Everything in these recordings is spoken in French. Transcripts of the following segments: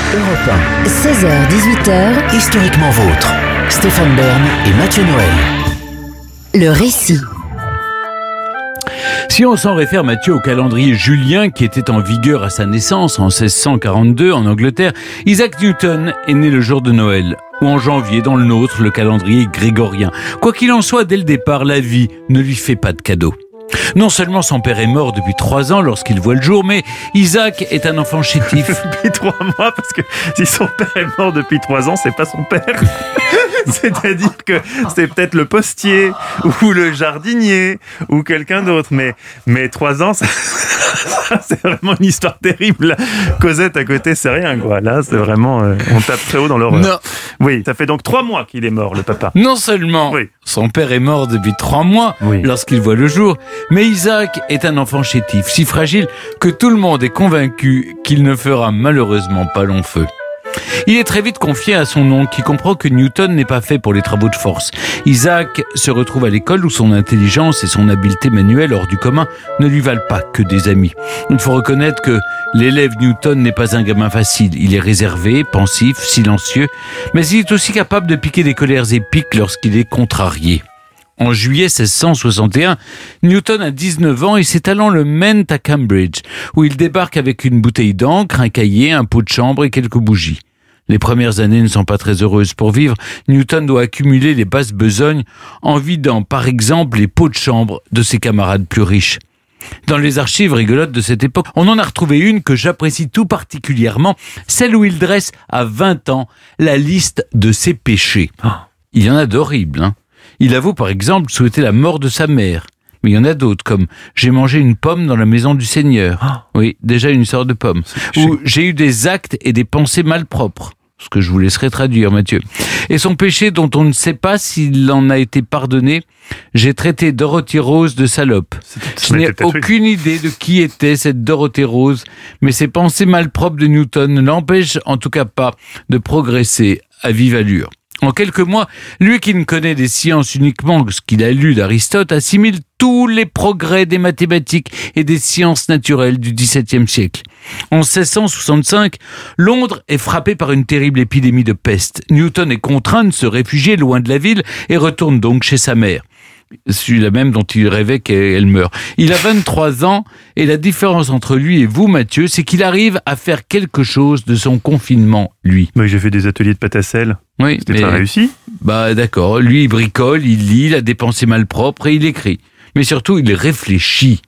Europe 1. 16h-18h. Historiquement vôtre. Stéphane Bern et Mathieu Noël. Le récit. Si on s'en réfère, Mathieu, au calendrier julien qui était en vigueur à sa naissance en 1642 en Angleterre, Isaac Newton est né le jour de Noël, ou en janvier dans le nôtre, le calendrier grégorien. Quoi qu'il en soit, dès le départ, la vie ne lui fait pas de cadeau. Non seulement son père est mort depuis 3 ans lorsqu'il voit le jour, mais Isaac est un enfant chétif. Depuis 3 mois, parce que si son père est mort depuis 3 ans, c'est pas son père. C'est-à-dire que c'est peut-être le postier, ou le jardinier, ou quelqu'un d'autre. Mais 3 ans, ça, c'est vraiment une histoire terrible. Cosette à côté, c'est rien, quoi. Là, c'est vraiment... on tape très haut dans l'horreur. Non. Oui, ça fait donc 3 mois qu'il est mort, le papa. Non seulement son père est mort depuis 3 mois lorsqu'il voit le jour, mais Isaac est un enfant chétif, si fragile que tout le monde est convaincu qu'il ne fera malheureusement pas long feu. Il est très vite confié à son oncle qui comprend que Newton n'est pas fait pour les travaux de force. Isaac se retrouve à l'école où son intelligence et son habileté manuelle hors du commun ne lui valent pas que des amis. Il faut reconnaître que l'élève Newton n'est pas un gamin facile. Il est réservé, pensif, silencieux, mais il est aussi capable de piquer des colères épiques lorsqu'il est contrarié. En juillet 1661, Newton a 19 ans et ses talents le mènent à Cambridge, où il débarque avec une bouteille d'encre, un cahier, un pot de chambre et quelques bougies. Les premières années ne sont pas très heureuses. Pour vivre, Newton doit accumuler les basses besognes en vidant par exemple les pots de chambre de ses camarades plus riches. Dans les archives rigolotes de cette époque, on en a retrouvé une que j'apprécie tout particulièrement, celle où il dresse à 20 ans la liste de ses péchés. Il y en a d'horribles, hein. Il avoue par exemple souhaiter la mort de sa mère. Mais il y en a d'autres, comme « J'ai mangé une pomme dans la maison du Seigneur ». Oui, déjà une sorte de pomme. Ou « J'ai eu des actes et des pensées malpropres ». Ce que je vous laisserai traduire, Mathieu. Et son péché dont on ne sait pas s'il en a été pardonné, « J'ai traité Dorothée Rose de salope ». Je n'ai aucune idée de qui était cette Dorothée Rose, mais ces pensées malpropres de Newton ne l'empêchent en tout cas pas de progresser à vive allure. En quelques mois, lui qui ne connaît des sciences uniquement que ce qu'il a lu d'Aristote, assimile tous les progrès des mathématiques et des sciences naturelles du XVIIe siècle. En 1665, Londres est frappée par une terrible épidémie de peste. Newton est contraint de se réfugier loin de la ville et retourne donc chez sa mère. Celui-là même dont il rêvait qu'elle meure. Il a 23 ans et la différence entre lui et vous, Mathieu, c'est qu'il arrive à faire quelque chose de son confinement, lui. J'ai fait des ateliers de pâte à sel. Oui, c'était pas réussi. D'accord. Lui, il bricole, il lit, il a des pensées malpropres et il écrit. Mais surtout, il réfléchit.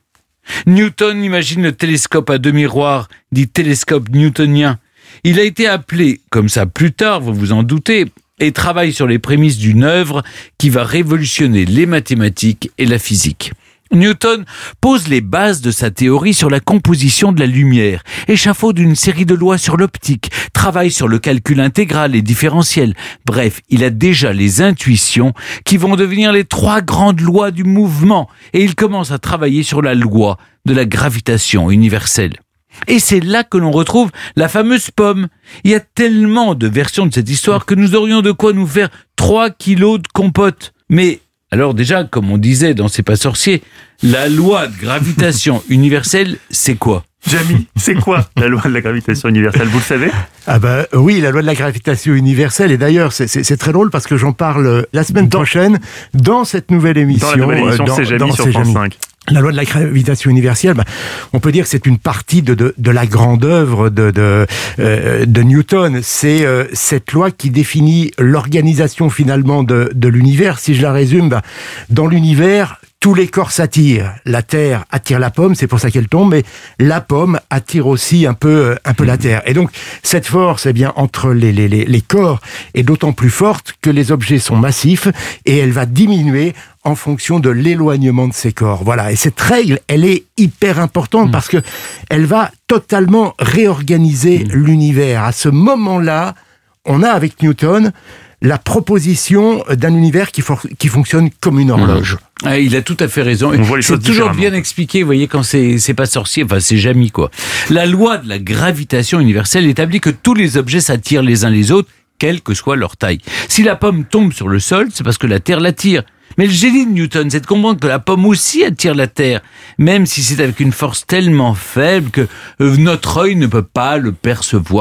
Newton imagine le télescope à 2 miroirs, dit télescope newtonien. Il a été appelé, comme ça plus tard, vous vous en doutez, et travaille sur les prémices d'une œuvre qui va révolutionner les mathématiques et la physique. Newton pose les bases de sa théorie sur la composition de la lumière, échafaude une série de lois sur l'optique, travaille sur le calcul intégral et différentiel. Bref, il a déjà les intuitions qui vont devenir les 3 grandes lois du mouvement et il commence à travailler sur la loi de la gravitation universelle. Et c'est là que l'on retrouve la fameuse pomme. Il y a tellement de versions de cette histoire que nous aurions de quoi nous faire 3 kilos de compote. Mais alors déjà, comme on disait dans C'est pas sorcier, la loi de gravitation universelle, c'est quoi ? Jamy, c'est quoi la loi de la gravitation universelle ? Vous le savez ? Oui, la loi de la gravitation universelle. Et d'ailleurs, c'est très drôle parce que j'en parle la semaine prochaine dans cette nouvelle émission. Dans la nouvelle émission C'est Jamy sur France 5. La loi de la gravitation universelle, on peut dire que c'est une partie de la grande œuvre de Newton. C'est cette loi qui définit l'organisation finalement de l'univers. Si je la résume, dans l'univers, tous les corps s'attirent. La Terre attire la pomme, c'est pour ça qu'elle tombe, mais la pomme attire aussi un peu la Terre. Et donc, cette force, entre les corps est d'autant plus forte que les objets sont massifs et elle va diminuer en fonction de l'éloignement de ces corps. Voilà. Et cette règle, elle est hyper importante parce que elle va totalement réorganiser l'univers. À ce moment-là, on a avec Newton la proposition d'un univers qui fonctionne comme une horloge. Ah, il a tout à fait raison. C'est toujours bien expliqué, vous voyez, quand c'est pas sorcier, enfin c'est Jamy, quoi. La loi de la gravitation universelle établit que tous les objets s'attirent les uns les autres, quelle que soit leur taille. Si la pomme tombe sur le sol, c'est parce que la Terre l'attire. Mais le génie de Newton, c'est de comprendre que la pomme aussi attire la Terre, même si c'est avec une force tellement faible que notre œil ne peut pas le percevoir.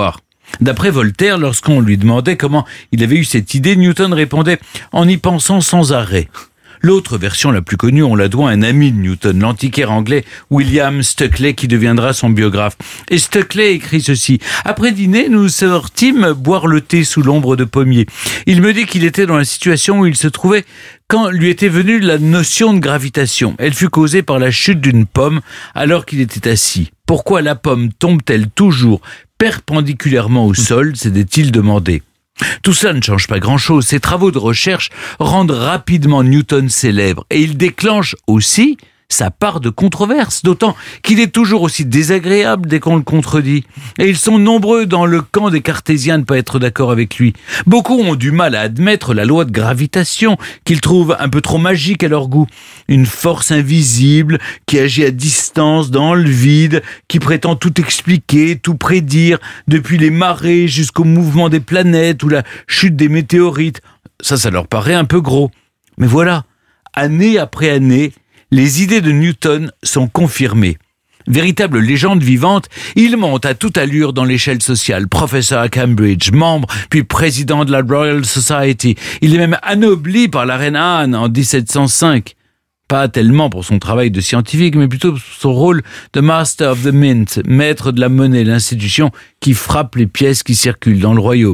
D'après Voltaire, lorsqu'on lui demandait comment il avait eu cette idée, Newton répondait « en y pensant sans arrêt ». L'autre version la plus connue, on la doit à un ami de Newton, l'antiquaire anglais William Stukeley, qui deviendra son biographe. Et Stukeley écrit ceci: « Après dîner, nous sortîmes boire le thé sous l'ombre de pommiers. Il me dit qu'il était dans la situation où il se trouvait quand lui était venue la notion de gravitation. Elle fut causée par la chute d'une pomme alors qu'il était assis. Pourquoi la pomme tombe-t-elle toujours perpendiculairement au sol, s'était-il demandé. Tout cela ne change pas grand-chose. Ses travaux de recherche rendent rapidement Newton célèbre et il déclenche aussi sa part de controverse, d'autant qu'il est toujours aussi désagréable dès qu'on le contredit. Et ils sont nombreux dans le camp des cartésiens à ne pas être d'accord avec lui. Beaucoup ont du mal à admettre la loi de gravitation, qu'ils trouvent un peu trop magique à leur goût. Une force invisible qui agit à distance dans le vide, qui prétend tout expliquer, tout prédire, depuis les marées jusqu'au mouvement des planètes ou la chute des météorites. Ça leur paraît un peu gros. Mais voilà, année après année, les idées de Newton sont confirmées. Véritable légende vivante, il monte à toute allure dans l'échelle sociale, professeur à Cambridge, membre puis président de la Royal Society. Il est même anobli par la reine Anne en 1705. Pas tellement pour son travail de scientifique, mais plutôt pour son rôle de Master of the Mint, maître de la monnaie, l'institution qui frappe les pièces qui circulent dans le royaume.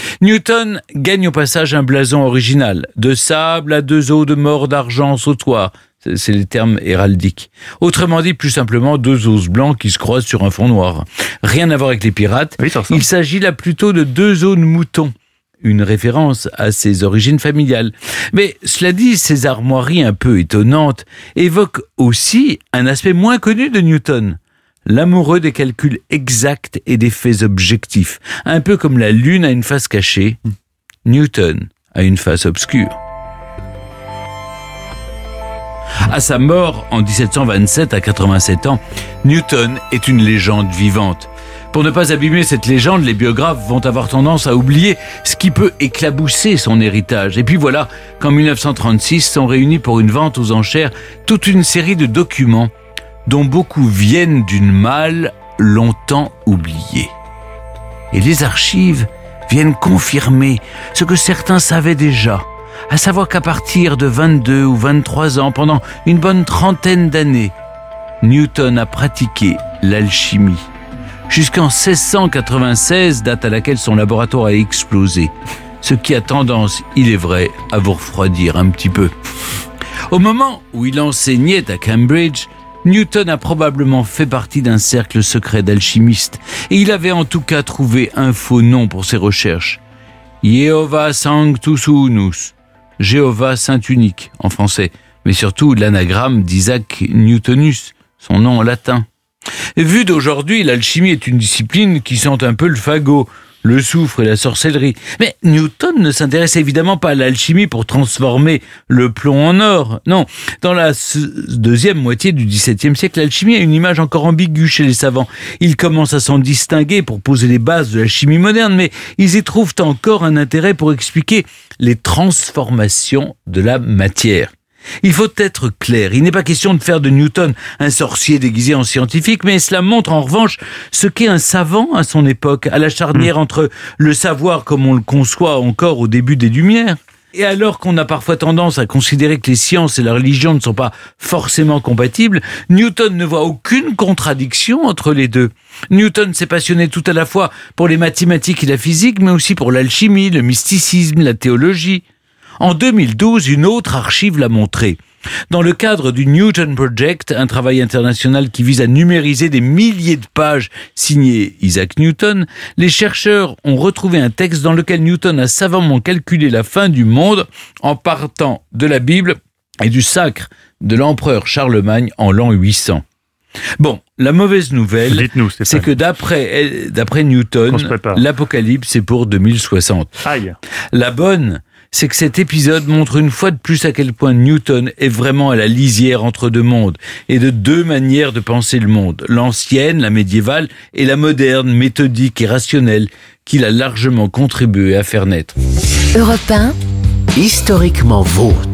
Newton gagne au passage un blason original, de sable à 2 os de mort d'argent sautoir. C'est les termes héraldiques. Autrement dit, plus simplement, 2 os blancs qui se croisent sur un fond noir. Rien à voir avec les pirates. Oui, il s'agit là plutôt de 2 os de mouton. Une référence à ses origines familiales. Mais cela dit, ces armoiries un peu étonnantes évoquent aussi un aspect moins connu de Newton. L'amoureux des calculs exacts et des faits objectifs. Un peu comme la lune a une face cachée, Newton a une face obscure. À sa mort en 1727 à 87 ans, Newton est une légende vivante. Pour ne pas abîmer cette légende, les biographes vont avoir tendance à oublier ce qui peut éclabousser son héritage. Et puis voilà qu'en 1936 sont réunis pour une vente aux enchères toute une série de documents dont beaucoup viennent d'une malle longtemps oubliée. Et les archives viennent confirmer ce que certains savaient déjà, à savoir qu'à partir de 22 ou 23 ans, pendant une bonne trentaine d'années, Newton a pratiqué l'alchimie. Jusqu'en 1696, date à laquelle son laboratoire a explosé. Ce qui a tendance, il est vrai, à vous refroidir un petit peu. Au moment où il enseignait à Cambridge, Newton a probablement fait partie d'un cercle secret d'alchimistes. Et il avait en tout cas trouvé un faux nom pour ses recherches. Jehovah Sanctus Unus. Jéhovah Saint Unique, en français, mais surtout l'anagramme d'Isaac Newtonus, son nom en latin. Vu d'aujourd'hui, l'alchimie est une discipline qui sent un peu le fagot, le soufre et la sorcellerie. Mais Newton ne s'intéresse évidemment pas à l'alchimie pour transformer le plomb en or. Non, dans la deuxième moitié du XVIIe siècle, l'alchimie a une image encore ambiguë chez les savants. Ils commencent à s'en distinguer pour poser les bases de la chimie moderne, mais ils y trouvent encore un intérêt pour expliquer les transformations de la matière. Il faut être clair, il n'est pas question de faire de Newton un sorcier déguisé en scientifique, mais cela montre en revanche ce qu'est un savant à son époque, à la charnière entre le savoir comme on le conçoit encore au début des Lumières. Et alors qu'on a parfois tendance à considérer que les sciences et la religion ne sont pas forcément compatibles, Newton ne voit aucune contradiction entre les deux. Newton s'est passionné tout à la fois pour les mathématiques et la physique, mais aussi pour l'alchimie, le mysticisme, la théologie. En 2012, une autre archive l'a montré. Dans le cadre du Newton Project, un travail international qui vise à numériser des milliers de pages signées Isaac Newton, les chercheurs ont retrouvé un texte dans lequel Newton a savamment calculé la fin du monde en partant de la Bible et du sacre de l'empereur Charlemagne en l'an 800. Bon, la mauvaise nouvelle, c'est que d'après Newton, l'Apocalypse est pour 2060. Aïe. La bonne, c'est que cet épisode montre une fois de plus à quel point Newton est vraiment à la lisière entre deux mondes et de deux manières de penser le monde, l'ancienne, la médiévale, et la moderne, méthodique et rationnelle, qu'il a largement contribué à faire naître. Europe 1, historiquement vôtre.